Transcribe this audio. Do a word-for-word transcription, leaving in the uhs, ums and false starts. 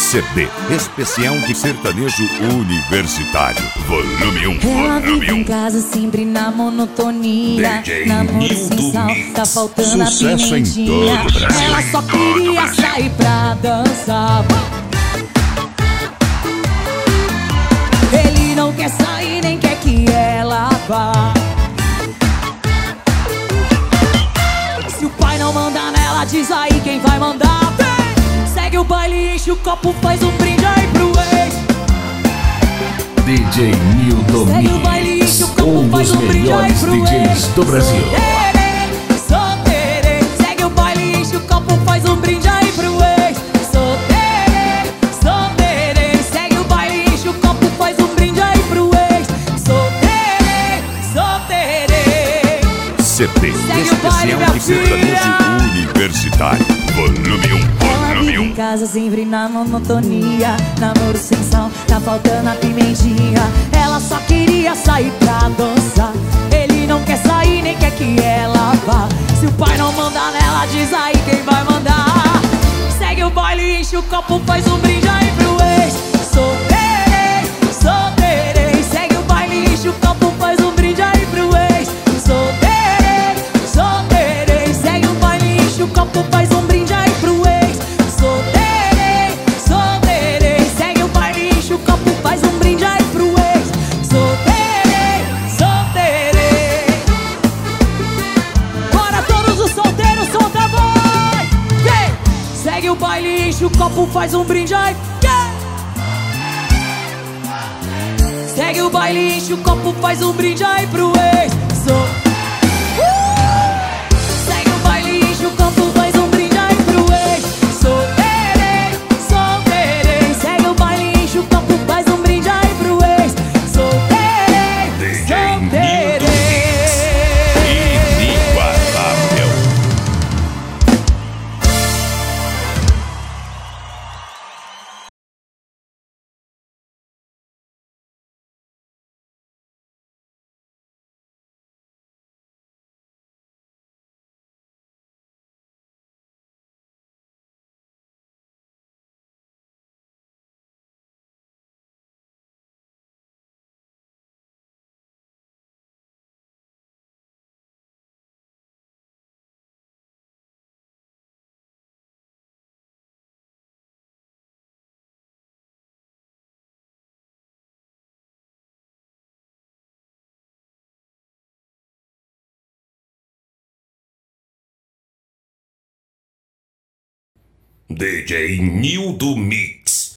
C D especial de sertanejo universitário, volume um, Ela volume vive um. em casa sempre na monotonia, D J namoro Nildo sem sal, Mix. tá faltando Sucesso a em pimentinha. todo o Brasil, Ela em só todo o queria Brasil. sair pra dançar. Ele não quer sair, nem quer que ela vá. Se o pai não mandar nela, diz aí quem vai mandar. Vem! Segue o baile, enche o copo, faz um brinde aí pro ex. D J Nildo Segue o baile, enche o Mix, copo, um faz dos um brinde aí melhores pro D Js ex. do Brasil. Solteirei, solteirei. Segue o baile, enche o copo, faz um brinde aí pro ex. Solteirei, solteirei. Segue o baile, enche o copo, faz um brinde aí pro ex. Solteirei, solteirei. C D Segue o baile, especial minha de sertanejo universitário, volume um, Ela volume vive em um. casa sempre na monotonia, namoro sem sal, tá faltando a pimentinha. Ela só queria sair pra dançar. Ele não quer sair, nem quer que ela vá. Se o pai não mandar nela, diz aí quem vai mandar. Segue o baile, enche o copo, faz um brinde aí pro ex. Solteirei, solteirei. Segue o baile, enche o copo, faz um brinde aí pro ex. Solteirei, solteirei. Segue o baile, enche o copo, faz um brinde aí pro ex. Solteirei, solteirei. Segue o baile, enche o copo, faz um brinde aí pro ex. Solteirei, solteirei. Bora todos os solteiros, solta a voz. Vem! Segue o baile, enche o copo, faz um brinde aí. Yeah! Segue o baile, enche o copo, faz um brinde aí pro ex. So- Uh! Segue o baile, enche o copo, faz um brinde aí pro ex. Solteirei, solteirei. Segue o baile, enche o copo, faz um brinde aí pro ex. Solteirei, D J Nildo solteirei. inigualável. D J Nildo Mix.